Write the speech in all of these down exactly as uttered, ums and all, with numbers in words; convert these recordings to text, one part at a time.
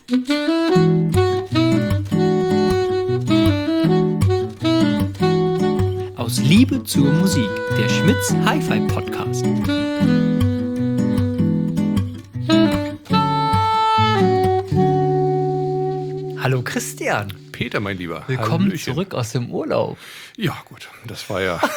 Aus Liebe zur Musik, der Schmitz Hi-Fi Podcast. Hallo Christian. Peter, mein Lieber. Willkommen Hallöchen. Zurück aus dem Urlaub. Ja, gut, das war ja,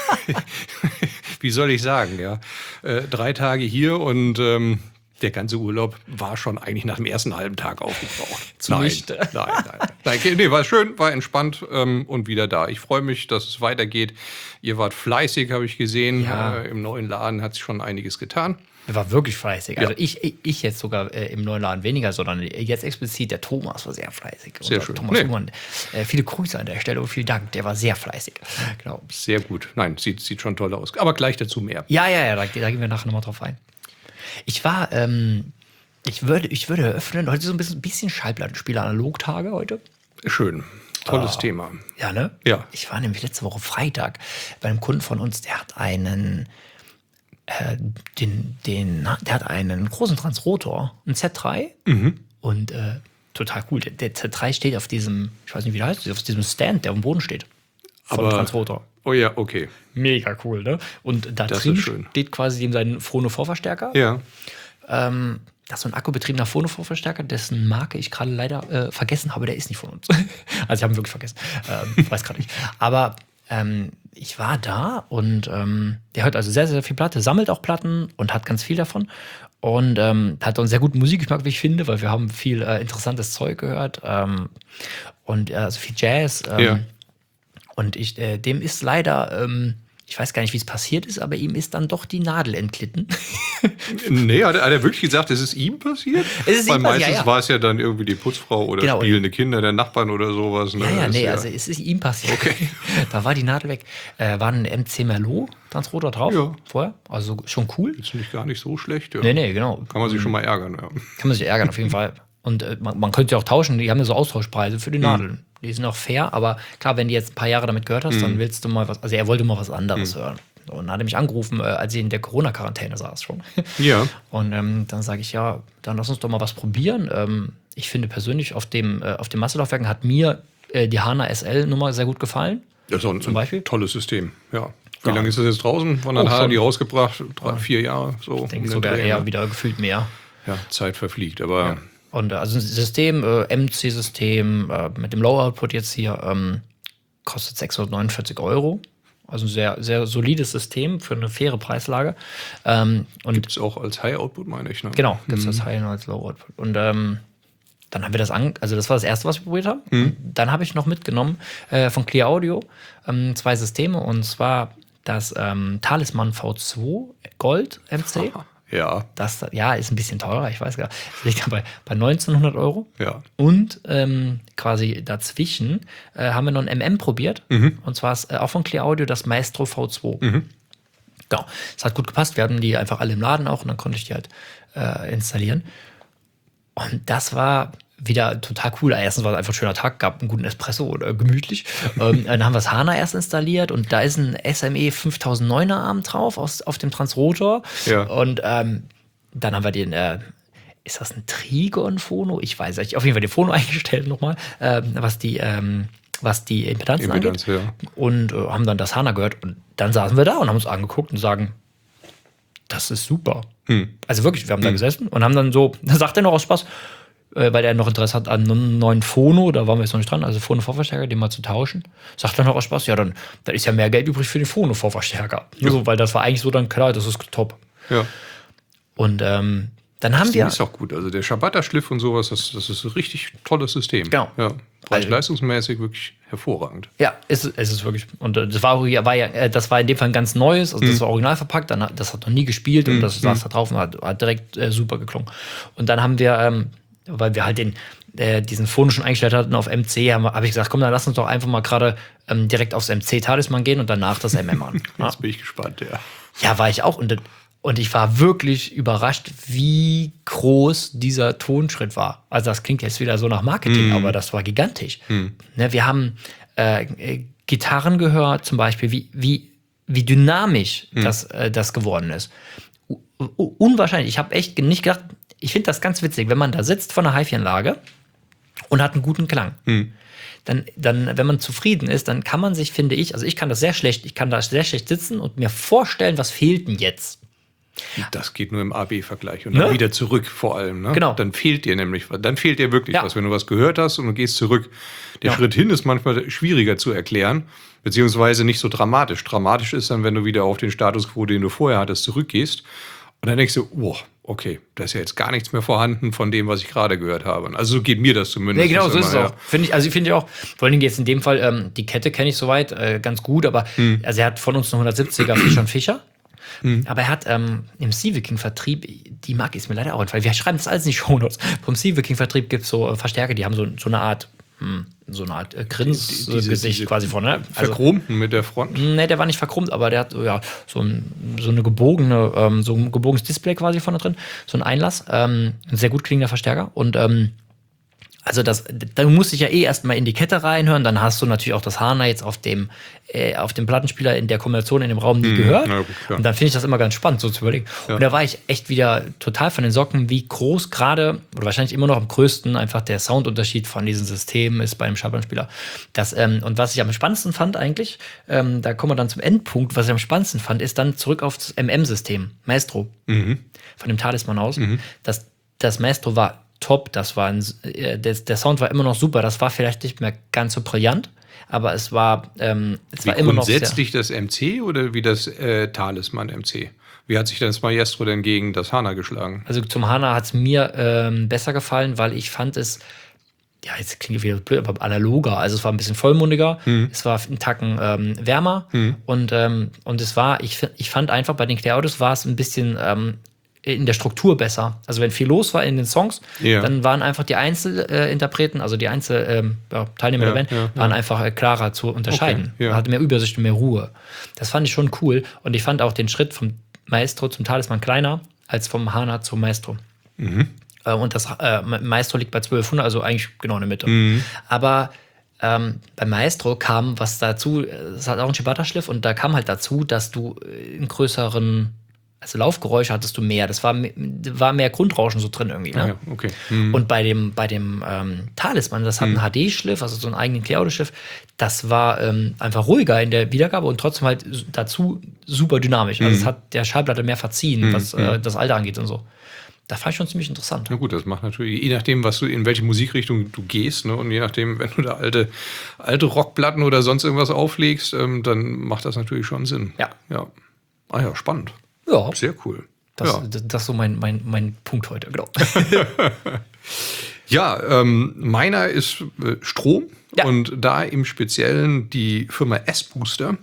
wie soll ich sagen, ja, äh, drei Tage hier und ähm, der ganze Urlaub war schon eigentlich nach dem ersten halben Tag aufgebraucht. Zu nein, nüchtern. nein, nein, nein. Nein, okay, nee, war schön, war entspannt ähm, und wieder da. Ich freue mich, dass es weitergeht. Ihr wart fleißig, habe ich gesehen. Ja. Äh, Im neuen Laden hat sich schon einiges getan. Er war wirklich fleißig. Also Ja. ich, ich, ich jetzt sogar äh, im neuen Laden weniger, sondern jetzt explizit der Thomas war sehr fleißig. Sehr Und schön. Thomas Nee. Humann, äh, viele Grüße an der Stelle und vielen Dank. Der war sehr fleißig. Genau. Sehr gut. Nein, sieht, sieht schon toll aus. Aber gleich dazu mehr. Ja, ja, ja, da, da gehen wir nachher nochmal drauf ein. Ich war, ähm, ich würde, ich würde eröffnen, heute so ein bisschen, bisschen Schallplattenspieler Analogtage heute. Schön. Tolles Thema. Ja, ne? Ja. Ich war nämlich letzte Woche Freitag bei einem Kunden von uns, der hat einen, äh, den, den, der hat einen großen Transrotor, einen Z drei. Und äh, total cool. Der, der Z drei steht auf diesem, ich weiß nicht, wie der heißt, auf diesem Stand, der am Boden steht. Vom Aber- Transrotor. Oh ja, okay. Mega cool, ne? Und da Das drin ist schön. steht quasi ihm sein Phono-Vorverstärker. Ja. Ähm, das ist so ein akkubetriebener Phono-Vorverstärker, dessen Marke ich gerade leider äh, vergessen habe. Der ist nicht von uns. Also ich habe ihn wirklich vergessen. Ähm, weiß gerade nicht. Aber ähm, ich war da und ähm, der hört also sehr, sehr viel Platte, sammelt auch Platten und hat ganz viel davon. Und ähm, hat auch einen sehr guten Musikgeschmack, wie ich finde, weil wir haben viel äh, interessantes Zeug gehört. Ähm, und äh, also viel Jazz. Ähm, Ja. Und ich, äh, dem ist leider, ähm, ich weiß gar nicht, wie es passiert ist, aber ihm ist dann doch die Nadel entglitten. Nee, hat er, hat er wirklich gesagt, es ist ihm passiert? Es ist Weil ihm passiert, meistens ja, ja. war es ja dann irgendwie die Putzfrau oder Genau. spielende Kinder der Nachbarn oder sowas. Ne? Ja, ja, Das nee, ist also es ist ihm passiert. Okay. Da war die Nadel weg. Äh, war ein M C Merlot Transrotor drauf Ja. vorher, also schon cool. Ist nicht gar nicht so schlecht. Ja. Nee, nee, genau. Kann man sich schon mal ärgern. Ja. Kann man sich ärgern, auf jeden Fall. Und äh, man, man könnte ja auch tauschen, die haben ja so Austauschpreise für die Mhm. Nadeln. Die sind auch fair, aber klar, wenn du jetzt ein paar Jahre damit gehört hast, Mhm. dann willst du mal was, also er wollte mal was anderes hören. Und dann hat er mich angerufen, äh, als ich in der Corona-Quarantäne saß schon. Ja. Und ähm, dann sage ich, ja, dann lass uns doch mal was probieren. Ähm, ich finde persönlich, auf dem, äh, auf den Masselaufwerken hat mir äh, die Hana S L-Nummer sehr gut gefallen. Das ist auch ein, Zum Beispiel? ein tolles System. Ja. Wie Ja. lange ist das jetzt draußen? Wann hat Oh, er schon. die rausgebracht? Drei, vier Jahre? So Ich denke um den sogar Dreh, eher ne? wieder gefühlt mehr. Ja, Zeit verfliegt. Aber Und äh, also ein System, äh, M C-System äh, mit dem Low-Output jetzt hier, ähm, kostet sechshundertneunundvierzig Euro. Also ein sehr, sehr solides System für eine faire Preislage. Ähm, und gibt es auch als High-Output, meine ich. Ne? genau, gibt es das High und als Low-Output. Und ähm, dann haben wir das an, also das war das erste, was wir probiert haben. Und dann habe ich noch mitgenommen äh, von Clear Audio ähm, zwei Systeme, und zwar das ähm, Talisman V zwei Gold M C. Ja, Das ja, ist ein bisschen teurer, ich weiß gar nicht. Das liegt bei, bei neunzehnhundert Euro. ja. Und ähm, quasi dazwischen äh, haben wir noch ein M M probiert. Und zwar ist äh, auch von Clear Audio das Maestro V zwei. Genau. Es hat gut gepasst. Wir hatten die einfach alle im Laden auch und dann konnte ich die halt äh, installieren. Und das war wieder total cool. Erstens war es einfach ein schöner Tag, gab einen guten Espresso oder gemütlich. ähm, dann haben wir das Hana erst installiert und da ist ein S M E fünftausenddneuner Arm drauf aus, auf dem Transrotor. Ja. Und ähm, dann haben wir den, äh, ist das ein Trigon-Phono? Ich weiß nicht. Auf jeden Fall den Phono eingestellt nochmal, ähm, was die, ähm, was die Impedanzen Impedanz, angeht. ja. Und äh, haben dann das Hana gehört. Und dann saßen wir da und haben uns angeguckt und sagen, das ist super. Also wirklich, wir haben da gesessen und haben dann so, da sagt er noch aus Spaß, äh, weil er noch Interesse hat an einem neuen Phono, da waren wir jetzt noch nicht dran, also Phono-Vorverstärker, den mal zu tauschen. Sagt er noch aus Spaß, ja, dann, dann ist ja mehr Geld übrig für den Phono-Vorverstärker. Ja. So, weil das war eigentlich so dann klar, das ist top. Ja. Und ähm, dann haben Das wir. ist auch gut. Also der Schabatta-Schliff und sowas, das, das ist ein richtig tolles System. Genau. Ja. Preis-leistungsmäßig wirklich hervorragend. Ja, ist, es ist wirklich. Und äh, das war, war ja, äh, das war in dem Fall ein ganz neues, also das war original verpackt, dann, hat- das hat noch nie gespielt und das saß da drauf und hat, hat direkt äh, super geklungen. Und dann haben wir, ähm, weil wir halt den, äh, diesen Phono schon eingestellt hatten auf M C, habe hab ich gesagt, komm, dann lass uns doch einfach mal gerade ähm, direkt aufs M C-Talisman gehen und danach das M M an. Ja. Jetzt bin ich gespannt, ja. Ja, war ich auch. Und, und ich war wirklich überrascht, wie groß dieser Tonschritt war. Also das klingt jetzt wieder so nach Marketing, Mm. aber das war gigantisch. Mm. Ne, wir haben äh, äh, Gitarren gehört, zum Beispiel, wie, wie, wie dynamisch mm. das, äh, das geworden ist. U unwahrscheinlich. Ich habe echt nicht gedacht, ich finde das ganz witzig, wenn man da sitzt vor einer Hi-Fi-Anlage und hat einen guten Klang. Hm. Dann, dann, wenn man zufrieden ist, dann kann man sich, finde ich, also ich kann das sehr schlecht, ich kann da sehr schlecht sitzen und mir vorstellen, was fehlt denn jetzt? Das geht nur im A B-Vergleich und dann Ne? wieder zurück vor allem. Ne? Genau. Dann fehlt dir nämlich was. Dann fehlt dir wirklich Ja. was, wenn du was gehört hast und du gehst zurück. Der Ja. Schritt hin ist manchmal schwieriger zu erklären, beziehungsweise nicht so dramatisch. Dramatisch ist dann, wenn du wieder auf den Status quo, den du vorher hattest, zurückgehst und dann denkst du, oh, okay, da ist ja jetzt gar nichts mehr vorhanden von dem, was ich gerade gehört habe. Also so geht mir das zumindest. Nee, genau, so ist es immer, auch. Finde ich, also ich finde auch, vor allen Dingen jetzt in dem Fall, ähm, die Kette kenne ich soweit äh, ganz gut, aber also er hat von uns einen hundertsiebziger Fischer und Fischer. Aber er hat ähm, im Sea Viking-Vertrieb, die Marke ist mir leider auch entfallen. Wir schreiben das alles in die Shownotes. Vom Sea Viking-Vertrieb gibt es so äh, Verstärker, die haben so, so eine Art, hm, so eine Art äh, Grins-Gesicht Die- diese- diese quasi vorne. Also, Verchromten mit der Front. ne, der war nicht verchromt, aber der hat ja so, ein, so eine gebogene, ähm, so ein gebogenes Display quasi vorne drin, so ein Einlass, ähm, ein sehr gut klingender Verstärker und ähm, also das, da musst du dich ja eh erstmal in die Kette reinhören, dann hast du natürlich auch das Hana jetzt auf dem, äh, auf dem Plattenspieler in der Kombination in dem Raum nie gehört. na gut, klar. Und dann finde ich das immer ganz spannend, so zu überlegen. Und da war ich echt wieder total von den Socken, wie groß gerade, oder wahrscheinlich immer noch am größten, einfach der Soundunterschied von diesen Systemen ist bei einem Schallplattenspieler. Das, ähm, und was ich am spannendsten fand eigentlich, ähm, da kommen wir dann zum Endpunkt, was ich am spannendsten fand, ist dann zurück auf das M M-System, Maestro, von dem Talisman aus. Das, das Maestro war top, das war ein, äh, der, der Sound war immer noch super, das war vielleicht nicht mehr ganz so brillant, aber es war, ähm, es Wie war immer noch sehr, grundsätzlich das M C oder wie das äh, Talisman M C? Wie hat sich denn das Maestro denn gegen das Hana geschlagen? also zum Hana hat es mir ähm, besser gefallen, weil ich fand es, ja, jetzt klingt wieder blöd, aber analoger, also es war ein bisschen vollmundiger, es war einen Tacken ähm, wärmer und, ähm, und es war, ich, fi- ich fand einfach bei den Clear-Audios war es ein bisschen ähm, in der Struktur besser. Also wenn viel los war in den Songs, Ja. dann waren einfach die Einzelinterpreten, also die Einzel ähm, ja, Teilnehmer Ja, der Band, ja, waren einfach äh, klarer zu unterscheiden. Okay, ja. Man hatte mehr Übersicht und mehr Ruhe. Das fand ich schon cool. Und ich fand auch den Schritt vom Maestro zum Talisman kleiner als vom Hana zum Maestro. Äh, und das äh, Maestro liegt bei zwölfhundert, also eigentlich genau in der Mitte. Aber ähm, beim Maestro kam was dazu, es hat auch einen Shibata-Schliff und da kam halt dazu, dass du äh, einen größeren, also Laufgeräusche hattest du mehr. Das war, me- war mehr Grundrauschen so drin irgendwie. Ne? Ah, ja, okay. Hm. Und bei dem, bei dem ähm, Talisman, das hat einen H D-Schliff, also so einen eigenen Clear-Audio-Schliff, das war ähm, einfach ruhiger in der Wiedergabe und trotzdem halt s- dazu super dynamisch. Also es hat der Schallplatte mehr verziehen, was äh, das Alter angeht und so. Das fand ich schon ziemlich interessant. Na gut, das macht natürlich, je nachdem, was du, in welche Musikrichtung du gehst, ne, und je nachdem, wenn du da alte, alte Rockplatten oder sonst irgendwas auflegst, ähm, dann macht das natürlich schon Sinn. Ja. Ja. Ah ja, spannend. Ja, Sehr cool. das, ja. das, das ist so mein, mein, mein Punkt heute, genau. Ja, ähm, meiner ist äh, Strom Ja. und da im Speziellen die Firma S-Booster.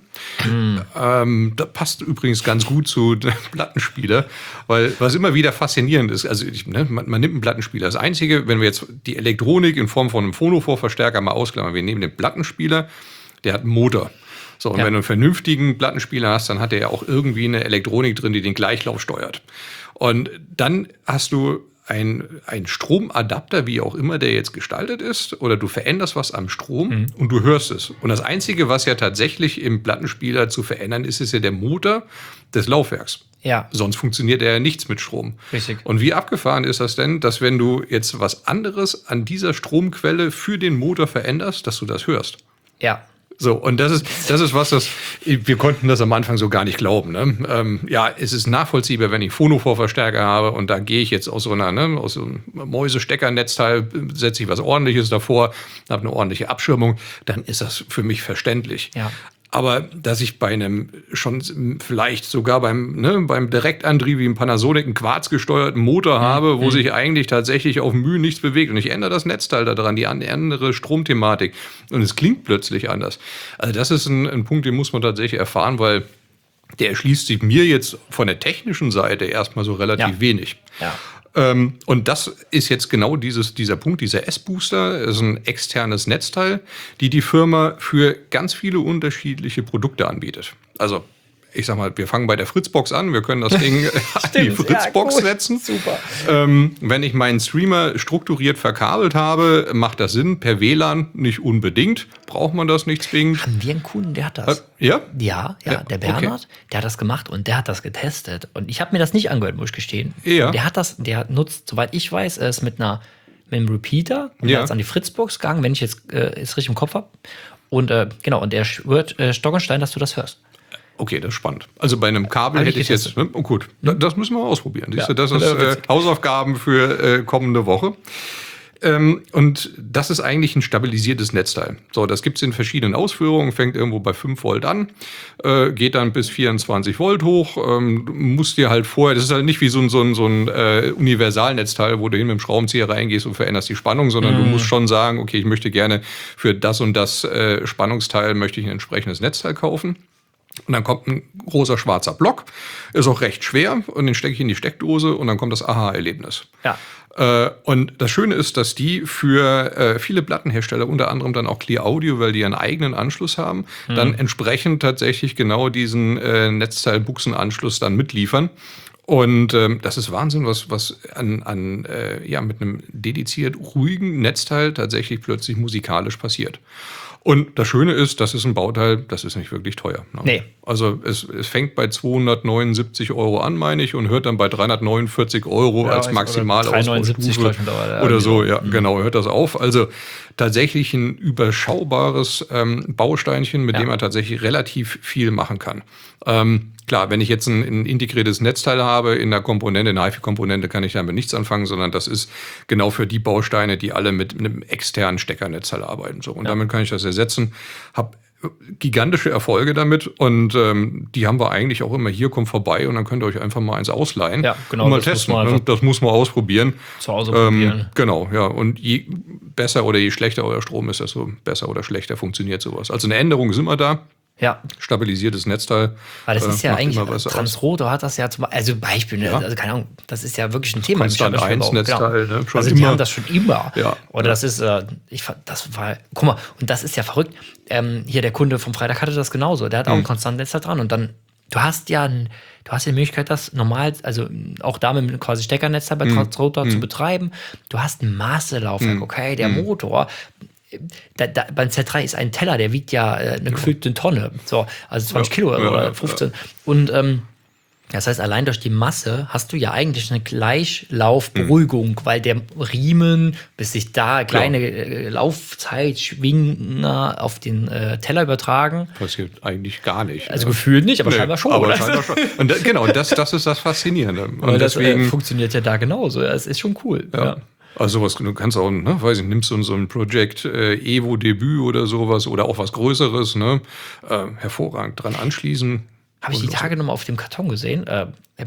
Ähm, das passt übrigens ganz gut zu dem Plattenspieler, weil was immer wieder faszinierend ist, also ich, ne, man, man nimmt einen Plattenspieler. Das Einzige, wenn wir jetzt die Elektronik in Form von einem Phonophore-Verstärker mal ausklammern, wir nehmen den Plattenspieler, der hat einen Motor. So, und Ja. wenn du einen vernünftigen Plattenspieler hast, dann hat der ja auch irgendwie eine Elektronik drin, die den Gleichlauf steuert. Und dann hast du ein, ein Stromadapter, wie auch immer der jetzt gestaltet ist, oder du veränderst was am Strom und du hörst es. Und das Einzige, was ja tatsächlich im Plattenspieler zu verändern ist, ist ja der Motor des Laufwerks. Ja. Sonst funktioniert ja nichts mit Strom. Richtig. Und wie abgefahren ist das denn, dass wenn du jetzt was anderes an dieser Stromquelle für den Motor veränderst, dass du das hörst? Ja. So, und das ist, das ist was, das, wir konnten das am Anfang so gar nicht glauben. Ne? Ähm, ja, es ist nachvollziehbar, wenn ich Phonophore-Verstärker habe und da gehe ich jetzt aus so einer, ne, aus so einem Mäusesteckernetzteil, setze ich was Ordentliches davor, habe eine ordentliche Abschirmung, dann ist das für mich verständlich. Ja. Aber dass ich bei einem schon vielleicht sogar beim, ne, beim Direktantrieb wie im Panasonic einen quarzgesteuerten Motor habe, wo sich eigentlich tatsächlich auf Mühe nichts bewegt und ich ändere das Netzteil daran, die andere Stromthematik und es klingt plötzlich anders. Also das ist ein, ein Punkt, den muss man tatsächlich erfahren, weil der erschließt sich mir jetzt von der technischen Seite erstmal so relativ Ja. wenig. Ja. Ähm, und das ist jetzt genau dieses, dieser Punkt, dieser S-Booster, ist ein externes Netzteil, die die Firma für ganz viele unterschiedliche Produkte anbietet. Also ich sag mal, wir fangen bei der Fritzbox an, wir können das Ding an die Fritzbox ja, gut. setzen. Super. Ähm, wenn ich meinen Streamer strukturiert verkabelt habe, macht das Sinn. Per W L A N nicht unbedingt, braucht man das nicht zwingend. Haben wir einen Kunden, der hat das? Ja? Ja, ja, Ja, der okay. Bernhard, der hat das gemacht und der hat das getestet. Und ich habe mir das nicht angehört, muss ich gestehen. Ja. Der hat das, der nutzt, soweit ich weiß, es mit einer mit dem Repeater und Ja. der ist an die Fritzbox gegangen, wenn ich jetzt äh, es richtig im Kopf habe. Und äh, genau, und der schwört äh, Stock und Stein, dass du das hörst. Okay, das ist spannend. Also bei einem Kabel Hab ich hätte ich jetzt, getestet. ne? Oh gut, da- das müssen wir mal ausprobieren. Siehst du, Ja, das ist ja, äh, witzig. Hausaufgaben für äh, kommende Woche. Ähm, und das ist eigentlich ein stabilisiertes Netzteil. So, das gibt es in verschiedenen Ausführungen, fängt irgendwo bei fünf Volt an, äh, geht dann bis vierundzwanzig Volt hoch. Ähm, du musst dir halt vorher, das ist halt nicht wie so ein, so ein, so ein äh, Universalnetzteil, wo du hin mit dem Schraubenzieher reingehst und veränderst die Spannung, sondern du musst schon sagen, okay, ich möchte gerne für das und das äh, Spannungsteil möchte ich ein entsprechendes Netzteil kaufen. Und dann kommt ein großer schwarzer Block, ist auch recht schwer und den stecke ich in die Steckdose und dann kommt das Aha-Erlebnis. Ja. Äh, und das Schöne ist, dass die für äh, viele Plattenhersteller, unter anderem dann auch Clear Audio, weil die einen eigenen Anschluss haben, mhm. dann entsprechend tatsächlich genau diesen äh, Netzteil-Buchsenanschluss dann mitliefern. Und ähm, das ist Wahnsinn, was, was an, an äh, ja, mit einem dediziert ruhigen Netzteil tatsächlich plötzlich musikalisch passiert. Und das Schöne ist, das ist ein Bauteil, das ist nicht wirklich teuer. Ne? Nee. Also es, es fängt bei zweihundertneunundsiebzig Euro an, meine ich, und hört dann bei dreihundertneunundvierzig Euro Ja, als Maximalausbaustufe dreihundertneunundsiebzig oder, oder so. Ja, mhm. genau, hört das auf. Also tatsächlich ein überschaubares ähm, Bausteinchen, mit ja. dem man tatsächlich relativ viel machen kann. Ähm, Klar, wenn ich jetzt ein, ein integriertes Netzteil habe in der Komponente, eine HiFi-Komponente, kann ich damit nichts anfangen, sondern das ist genau für die Bausteine, die alle mit einem externen Steckernetzteil arbeiten. So. Und ja. damit kann ich das ersetzen. Hab gigantische Erfolge damit und ähm, die haben wir eigentlich auch immer hier, kommt vorbei und dann könnt ihr euch einfach mal eins ausleihen ja, genau, und mal das testen. Muss man das muss man ausprobieren. Zu Hause probieren. Ähm, genau, ja. Und je besser oder je schlechter euer Strom ist, desto besser oder schlechter funktioniert sowas. Also eine Änderung ist immer da. Ja. Stabilisiertes Netzteil. Weil das ist äh, ja eigentlich, Transrotor hat das ja zum also Beispiel, ne? Ja. Also keine Ahnung, das ist ja wirklich ein Thema. Konstant eins Netzteil, genau. ne? Schon also immer. die haben das schon immer. Ja. Oder das ist, äh, ich fand, das war, guck mal, und das ist ja verrückt. Ähm, hier der Kunde vom Freitag hatte das genauso. Der hat auch Mhm. ein Konstantnetzteil dran und dann, du hast ja ein, du hast die Möglichkeit, das normal, also auch damit quasi Steckernetzteil bei Mhm. Transrotor Mhm. zu betreiben. Du hast ein Maßelaufwerk, Mhm. okay, der Motor. Da, da, beim Z drei ist ein Teller, der wiegt ja äh, eine gefühlte Tonne. So, also zwanzig Ja, Kilo ja, oder ja, fünfzehn. Ja. Und ähm, das heißt, allein durch die Masse hast du ja eigentlich eine Gleichlaufberuhigung, mhm. weil der Riemen, bis sich da kleine äh, Laufzeitschwinger auf den äh, Teller übertragen. Passiert eigentlich gar nicht. Also ne? gefühlt nicht, aber nee, scheinbar schon. Aber oder? scheinbar schon. Und da, genau, das, das ist das Faszinierende. Und Weil das deswegen äh, funktioniert ja da genauso. Es ist schon cool. Ja. Ja. Also sowas, du kannst auch, ne, weiß ich, nimmst du so ein Projekt äh, Evo Debüt oder sowas oder auch was Größeres, ne, äh, hervorragend dran anschließen. Habe ich die Tage nochmal auf dem Karton gesehen. Äh,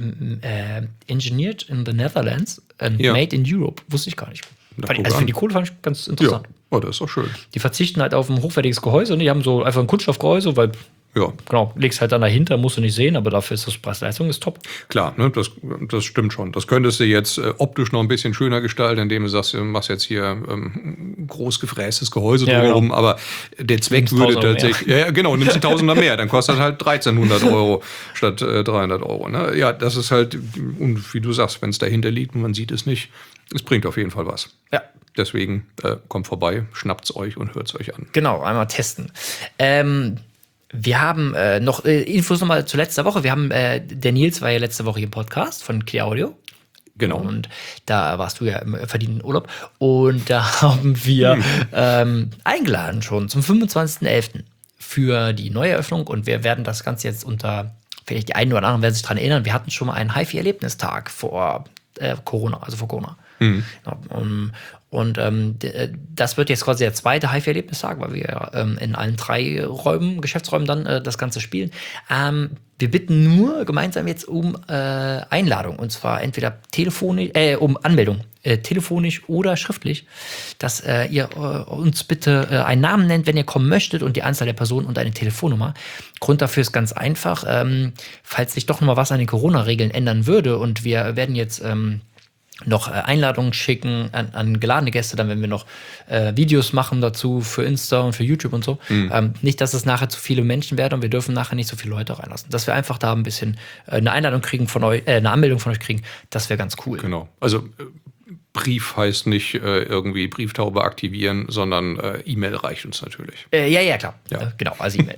äh, engineered in the Netherlands and Ja. made in Europe. Wusste ich gar nicht. Na, Fand ich, guck also an. für die Kohle fand ich ganz interessant. Ja, oh, das ist doch schön. Die verzichten halt auf ein hochwertiges Gehäuse. Ne? Die haben so einfach ein Kunststoffgehäuse, weil, Ja, genau, legst halt dann dahinter, musst du nicht sehen, aber dafür ist das Preis-Leistung ist top. klar, ne, das, das stimmt schon. Das könntest du jetzt äh, optisch noch ein bisschen schöner gestalten, indem du sagst, du machst jetzt hier ähm, groß gefrästes Gehäuse Ja, drumherum, genau. aber der Zweck Nimmst würde Tausender tatsächlich, ja, ja, genau, nimmst du Tausender mehr, dann kostet halt dreizehnhundert Euro statt äh, dreihundert Euro. Ne? Ja, das ist halt, und wie du sagst, wenn es dahinter liegt und man sieht es nicht, es bringt auf jeden Fall was. Ja. Deswegen äh, kommt vorbei, schnappt's euch und hört's euch an. Genau, einmal testen. Ähm, wir haben äh, noch äh, Infos nochmal zu letzter Woche. Wir haben, äh, der Nils war ja letzte Woche hier im Podcast von Clear Audio. Genau. Und da warst du ja im verdienten Urlaub. Und da haben wir hm. ähm, eingeladen schon zum fünfundzwanzigsten elften für die Neueröffnung. Und wir werden das Ganze jetzt unter, vielleicht die einen oder anderen werden sich daran erinnern, wir hatten schon mal einen HiFi-Erlebnistag vor äh, Corona, also vor Corona. Mhm. Ja, um, und ähm, d- das wird jetzt quasi der zweite HiFi-Erlebnistag, weil wir ähm, in allen drei Räumen, Geschäftsräumen dann äh, das Ganze spielen. Ähm, wir bitten nur gemeinsam jetzt um äh, Einladung, und zwar entweder telefonisch, äh, um Anmeldung, äh, telefonisch oder schriftlich, dass äh, ihr äh, uns bitte äh, einen Namen nennt, wenn ihr kommen möchtet, und die Anzahl der Personen und eine Telefonnummer. Grund dafür ist ganz einfach, ähm, falls sich doch noch mal was an den Corona-Regeln ändern würde, und wir werden jetzt ähm, noch äh, Einladungen schicken an, an geladene Gäste, dann wenn wir noch äh, Videos machen dazu für Insta und für YouTube und so. Mhm. Ähm, nicht, dass es nachher zu viele Menschen werden und wir dürfen nachher nicht so viele Leute reinlassen. Dass wir einfach da ein bisschen äh, eine Einladung kriegen von euch, äh, eine Anmeldung von euch kriegen, das wäre ganz cool. Genau. Also äh, Brief heißt nicht äh, irgendwie Brieftaube aktivieren, sondern äh, E-Mail reicht uns natürlich. Äh, ja, ja, klar. Ja. Äh, genau, also E-Mail.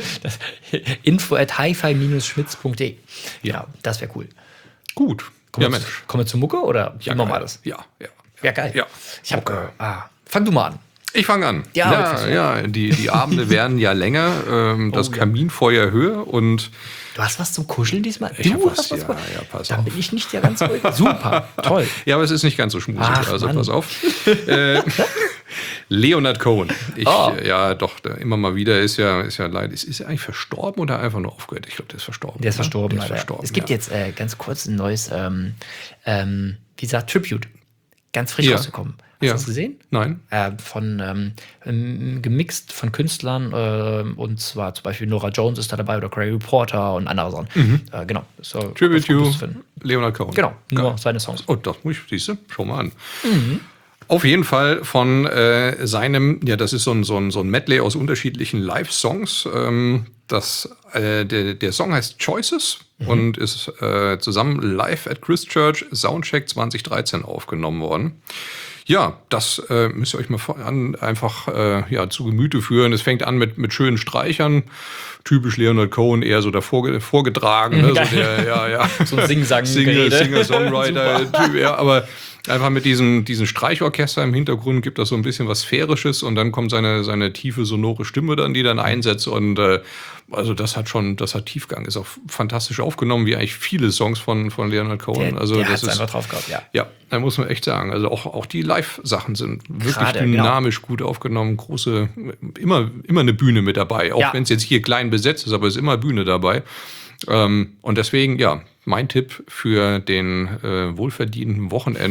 info at hifi dash schmitz punkt de. Ja, das wäre cool. Gut. Kommen, Ja, wir Mensch. zu, kommen wir zur Mucke oder wie Ja, machen wir geil. das? Ja, ja. Ja, geil. Ja. Ich hab, Okay. ah, fang du mal an. Ich fange an. Ja, ja, wirklich. ja die, die Abende werden ja länger, ähm, das Oh, ja. Kaminfeuer höher und Du hast was zum Kuscheln diesmal? Ich hab du was, hast was ja, zum- ja, pass Dann auf. bin ich nicht der ganz ruhig. Super, toll. ja, aber es ist nicht ganz so schmusig, Ach, also Mann. pass auf. äh, Leonard Cohen. Ich, Oh. äh, ja, doch, der immer mal wieder ist ja, ist ja leider. Ist, ist er eigentlich verstorben oder einfach nur aufgehört? Ich glaube, der ist verstorben. Der ist oder? verstorben, Der ist leider. verstorben. Es gibt ja. jetzt äh, ganz kurz ein neues, ähm, ähm, wie gesagt, Tribute. Ganz frisch Ja. rausgekommen. Hast Ja. du das gesehen? Nein. Äh, von ähm, ähm, gemixt von Künstlern ähm, und zwar zum Beispiel Nora Jones ist da dabei oder Craig Reporter und andere Sachen. Äh, genau. So, Mhm. Tribute was Gutes to finden. Leonard Cohen. Genau, nur Geil. seine Songs. Oh, das muss ich, siehst du, schau mal an. Auf jeden Fall von äh, seinem, ja, das ist so ein, so ein, so ein Medley aus unterschiedlichen Live-Songs. Ähm, das, äh, der, der Song heißt Choices und ist äh, zusammen live at Christchurch Soundcheck zwanzig dreizehn aufgenommen worden. Ja, das äh, müsst ihr euch mal vor- an, einfach äh, ja, zu Gemüte führen. Es fängt an mit, mit schönen Streichern. Typisch Leonard Cohen, eher so davor vorgetragen. Ne? So der, ja, ja. So ein Sing-Sang- Singer, Gerede. Singer-Songwriter-Typ, ja, aber einfach mit diesem, diesem Streichorchester im Hintergrund gibt das so ein bisschen was Sphärisches und dann kommt seine, seine tiefe, sonore Stimme dann, die dann einsetzt und äh, also das hat schon, das hat Tiefgang, ist auch fantastisch aufgenommen, wie eigentlich viele Songs von, von Leonard Cohen. Der, also der das hat's ist einfach drauf gehabt, ja. ja, da muss man echt sagen. Also auch, auch die Live-Sachen sind wirklich Gerade, genau. dynamisch gut aufgenommen. Große, immer, immer eine Bühne mit dabei. Auch Ja. wenn es jetzt hier klein besetzt ist, aber es ist immer Bühne dabei. Ähm, und deswegen, ja, mein Tipp für den äh, wohlverdienten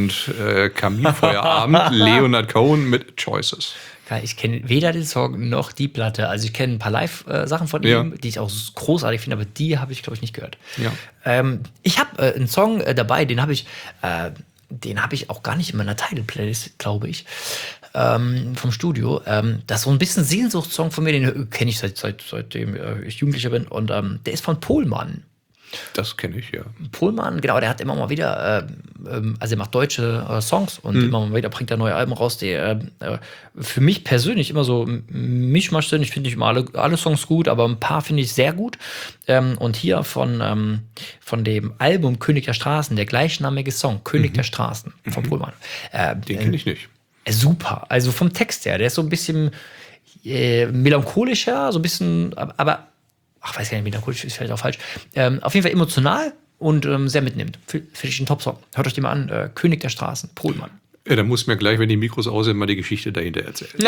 Wochenend-Kaminfeuerabend, Leonard Cohen mit Choices. Geil, ich kenne weder den Song noch die Platte. Also ich kenne ein paar Live-Sachen von Ja. ihm, die ich auch großartig finde, aber die habe ich, glaube ich, nicht gehört. Ja. Ähm, ich habe äh, einen Song äh, dabei, den habe ich, äh, den habe ich auch gar nicht in meiner Title-Playlist, glaube ich, ähm, vom Studio. Ähm, das ist so ein bisschen Sehnsuchtssong von mir, den kenne ich seit, seit, seitdem äh, ich Jugendlicher bin. Und ähm, der ist von Pohlmann. Das kenne ich, ja. Pohlmann, genau, der hat immer mal wieder, äh, ähm, also er macht deutsche äh, Songs und immer mal wieder bringt er neue Alben raus, die äh, äh, für mich persönlich immer so M- Mischmasch sind. Ich finde nicht immer alle, alle Songs gut, aber ein paar finde ich sehr gut. Ähm, und hier von, ähm, von dem Album König der Straßen, der gleichnamige Song, König der Straßen von Pohlmann. Äh, Den kenne ich nicht. äh, super, also vom Text her, der ist so ein bisschen äh, melancholischer, so ein bisschen, aber, aber ach, weiß gar nicht, melancholisch ist vielleicht auch falsch. Ähm, auf jeden Fall emotional und ähm, sehr mitnimmt. Finde ich ein Top-Song. Hört euch den mal an. Äh, König der Straßen, Pohlmann. Ja, dann muss mir gleich, wenn die Mikros aus sind, mal die Geschichte dahinter erzählen. Ja!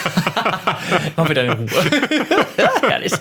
Mach wieder in Ruhe. Ja, herrlich.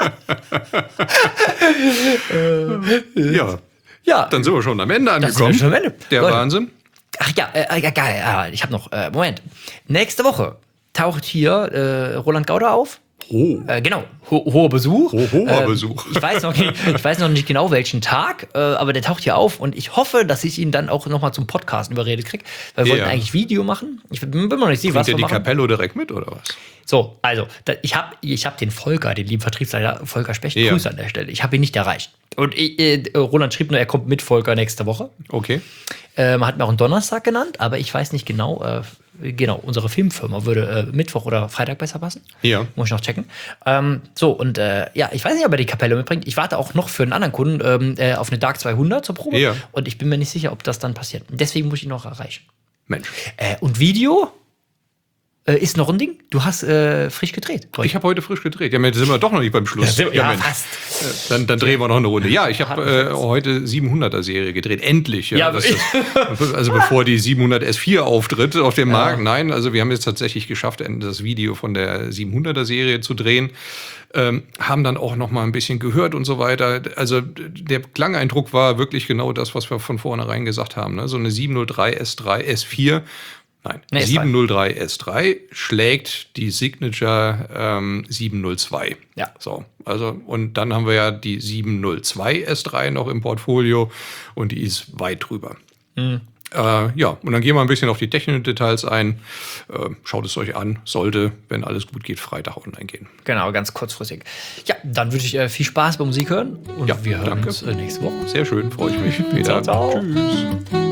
Ja, Ja, dann sind wir schon am Ende das angekommen. ist schon am Ende. Der Leute. Wahnsinn. Ach ja, äh, ja geil. Ja, ich habe noch, äh, Moment. Nächste Woche taucht hier äh, Roland Gauder auf. Oh. Äh, genau, ho hoher Besuch. Ho hoher Ähm, Besuch. Ich weiß, noch nicht, ich weiß noch nicht genau, welchen Tag, äh, aber der taucht hier auf und ich hoffe, dass ich ihn dann auch noch mal zum Podcasten überredet kriege. Weil wir Ja. wollten eigentlich Video machen. Ich bin bin mir noch nicht sicher, was Bringt wir ihr die machen. Capello direkt mit, oder was? So, also, da, ich habe ich hab den Volker, den lieben Vertriebsleiter Volker Specht, Ja. Grüße an der Stelle. Ich habe ihn nicht erreicht. Und ich, äh, Roland schrieb nur, er kommt mit Volker nächste Woche. Okay. Ähm, hat mir auch einen Donnerstag genannt, aber ich weiß nicht genau. Äh, genau, unsere Filmfirma würde äh, Mittwoch oder Freitag besser passen. Ja. Muss ich noch checken. Ähm, so, und äh, ja, ich weiß nicht, ob er die Kapelle mitbringt. Ich warte auch noch für einen anderen Kunden ähm, äh, auf eine Dark zweihundert zur Probe. Ja. Und ich bin mir nicht sicher, ob das dann passiert. Deswegen muss ich ihn noch erreichen. Mensch. Äh, und Video äh, ist noch ein Ding. Du hast äh, frisch gedreht. Ich habe heute frisch gedreht. Ja, jetzt sind wir doch noch nicht beim Schluss. Ja, ja, Mensch. fast. Äh, Dann, dann drehen wir noch eine Runde. Ja, ich habe äh, heute siebenhunderter-Serie gedreht. Endlich. Ja, Ja, das ist, also bevor die siebenhundert S vier auftritt auf dem Markt. Nein, also wir haben jetzt tatsächlich geschafft, das Video von der siebenhunderter-Serie zu drehen. Ähm, haben dann auch noch mal ein bisschen gehört und so weiter. Also der Klangeindruck war wirklich genau das, was wir von vornherein gesagt haben. Ne? So eine siebenhundertdrei S drei S vier. Nein, Nee, S drei. siebenhundertdrei S drei schlägt die Signature ähm, siebenhundertzwei. Ja. So, also, und dann haben wir ja die siebenhundertzwei S drei noch im Portfolio und die ist weit drüber. Mhm. Äh, ja, und dann gehen wir ein bisschen auf die technischen Details ein. Äh, schaut es euch an, sollte, wenn alles gut geht, Freitag online gehen. Genau, ganz kurzfristig. Ja, dann wünsche ich äh, viel Spaß beim Musik hören und Ja, wir hören danke. uns äh, nächste Woche. Sehr schön, freue ich mich. Wieder. Ciao, ciao. Tschüss.